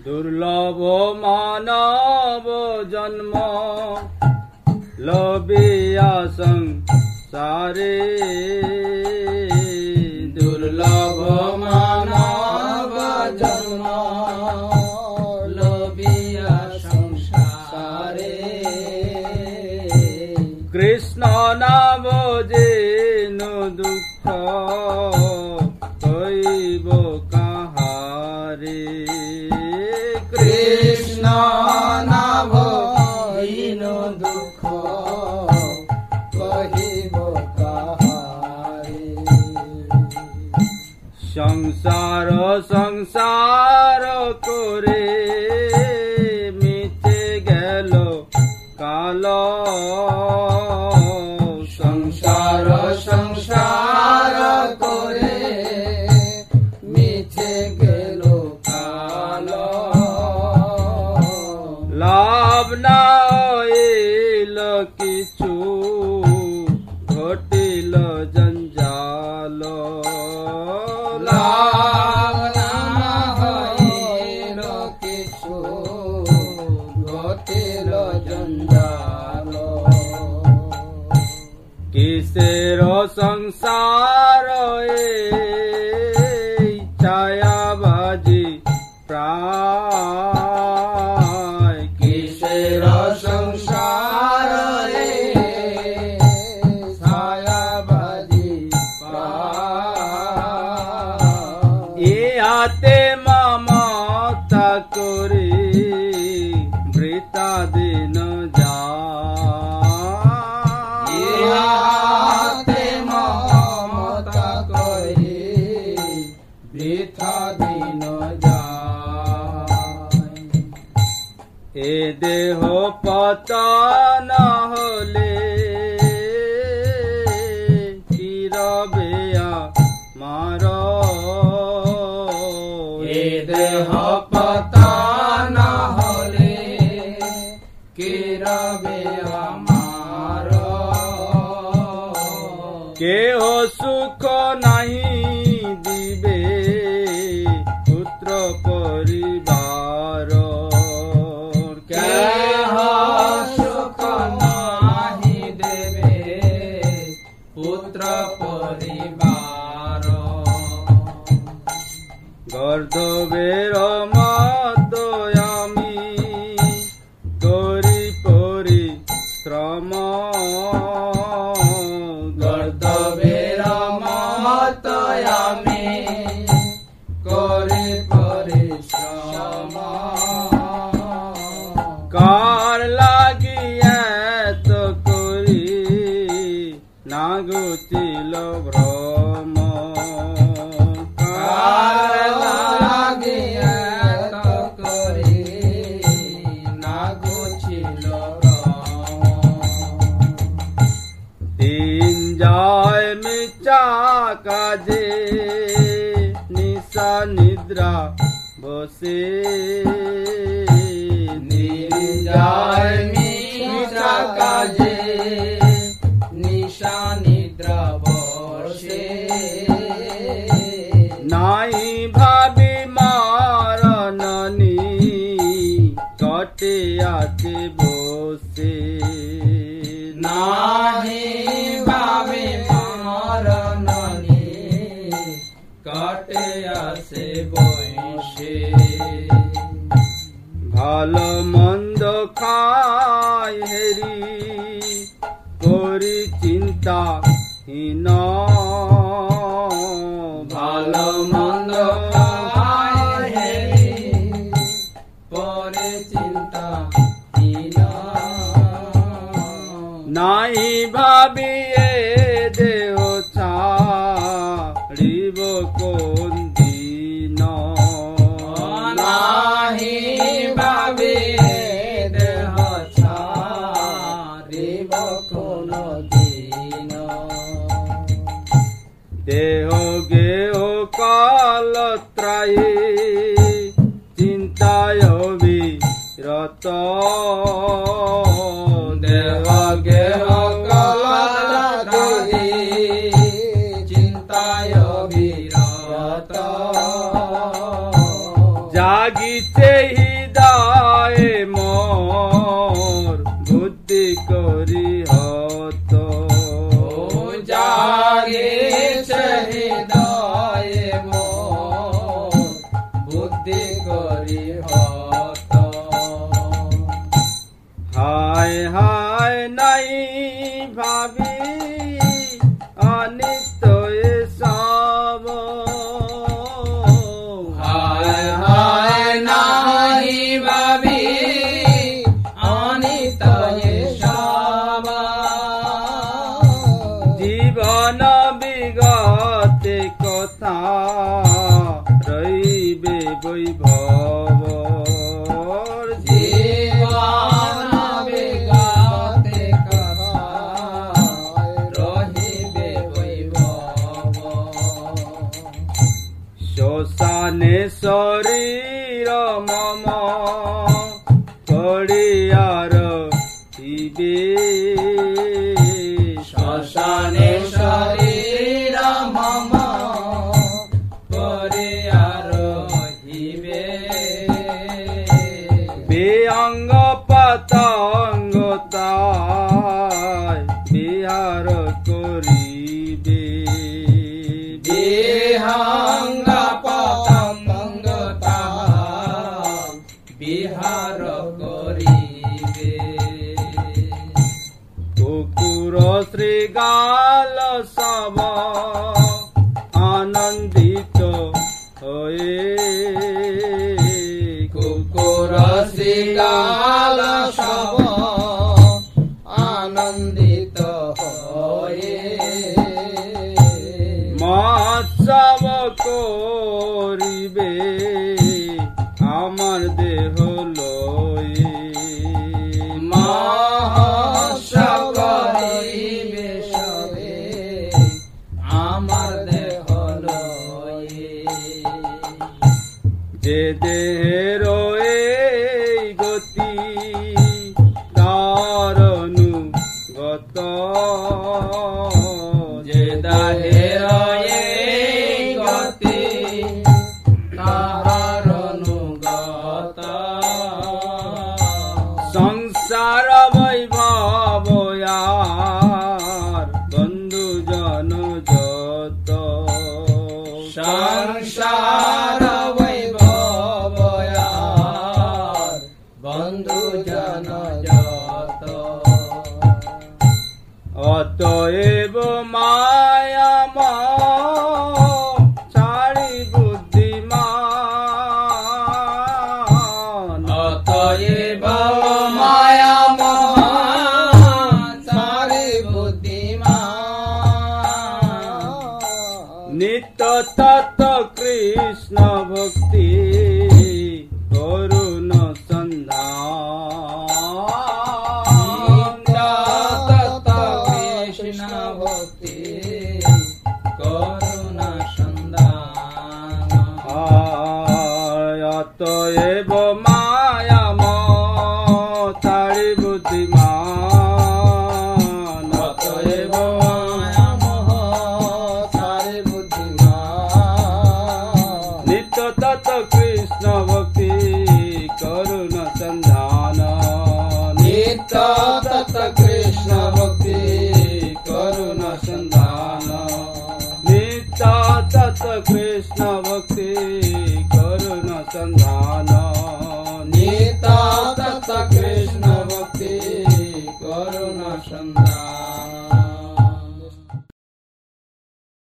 দুর্লভ মানব জন্ম লবিয়া সংসারে, দুর্লভ মানব জন্ম লবিয়া সংসারে, কৃষ্ণ নাম যেনু দুঃখ কইব কাহারে, কৃষ্ণ নাম যেনু দুঃখ কহিব কাহারে, সংসার সংসার করে মিটে গেল কাল, সংসার সংসার করে মিছে গেল কাল, লাভ না হইল কিছু ঘটিল জঞ্জাল, লাভ না হইল কিছু ঘটিল জঞ্জাল, কিসের সংসার ছায়াবাজি প্রায়, কিসের সংসার ছায়াবাজি প্রায়, ইহাতে মমতা করি বৃথা দিন যায়, ইহাতে মমতা করি বৃথা দিন যায়, এ দেহ পতন হলে কি রবে আমার, এ দেহ পতন হলে কি রবে আমার, কেহ সুখ নাহি দিবে পুত্র পরিবার, কেহ সুখ নাহি দেবে পুত্র পরিবার, গর্ধবের মতো আমি করি পরিশ্রম, গর্ধবের মতো আমি করি পরিশ্রম, কার লাগি এত করি না গুচিল ভ্রম, কার লাগি এত করি না গুচিল ভ্রম, দিন যায় মিছা কাজে নিশা নিদ্রা বসে, দিন যায় মিছা কাজে নিশা নিদ্রা বসে, নাই ভাবি মারণনি কটে আছে বসে, নাহি ভাবি মারণনি কটে আছে বসে, ভালো মন্দ খাই হেরি করি চিন্তা হীন, ভালো মন্দ খাই হেরি করে চিন্তা হীন, নাই ভাবি এ দেহ ছাড়িব কোন দিন, নাহি ভাবি এ দেহ ছাড়িব কোন দিন, দেহ গেহ কালত্রায়ী চিন্তায় বিরত, দেহ গেহ কালত্রায়ী চিন্তায় বিরত, জাগিছে হৃদয়ে মোর বুদ্ধি করি হত জাগিছে হৃদয়ে মোর বুদ্ধি করি হত হায় হায় নাই ভাবি অনিত্য সব হায় হায় নাই ভাবি অনিত সব জীবন বিগতে কথা রইবে বৈভব জীবন বিগতে কথা রহিবে বৈভব শ্মশানে শরীর মম পড়িয়ার থিবে শ্মশানে শরীর মম পড়িয়া রহিবে বেঅঙ্গ পতঙ্গ তাই বিহার করিবে বিহঙ্গ পতঙ্গ বিহার করিবে কুকুর শ্রীগাল সব আনন্দিত হয়ে কুকুর শ্রীগাল সব আনন্দিত হয়ে মহোৎসব করিবে আমার দেহ লয়ে মহোৎসব করিবে সবে আমার দেহ লয়ে যে দেহের এই গতি তার অনুগত যে দেহের এই গতি তাহার অনুগত সংসার বৈভব আর বন্ধু জন যত সংসার বৈভব আর বন্ধু জন যত অতএব মায়াম ছাড়ি বুদ্ধিমান অতএব মায়া মোহ সারি বুদ্ধিমান নিত্য তত্ত্ব কৃষ্ণ ভক্তি করুণ সন্ধান তত কৃষ্ণ ভক্তি করুণা সন্ধান অতএব মায়াম ছাড়ি বুদ্ধিমান অতএব মায়া মোহ সারি বুদ্ধিমান নিত্য তত্ত্ব কৃষ্ণ ভক্তি করুণ সন্ধান নিত্য তত কৃষ্ণ ভক্তি করুণ সন্ধান নিত্য তত্ত্ব কৃষ্ণ ভক্তি করুণ সন্ধান নিত্য তত কৃষ্ণ ভক্তি করুণা সন্ধান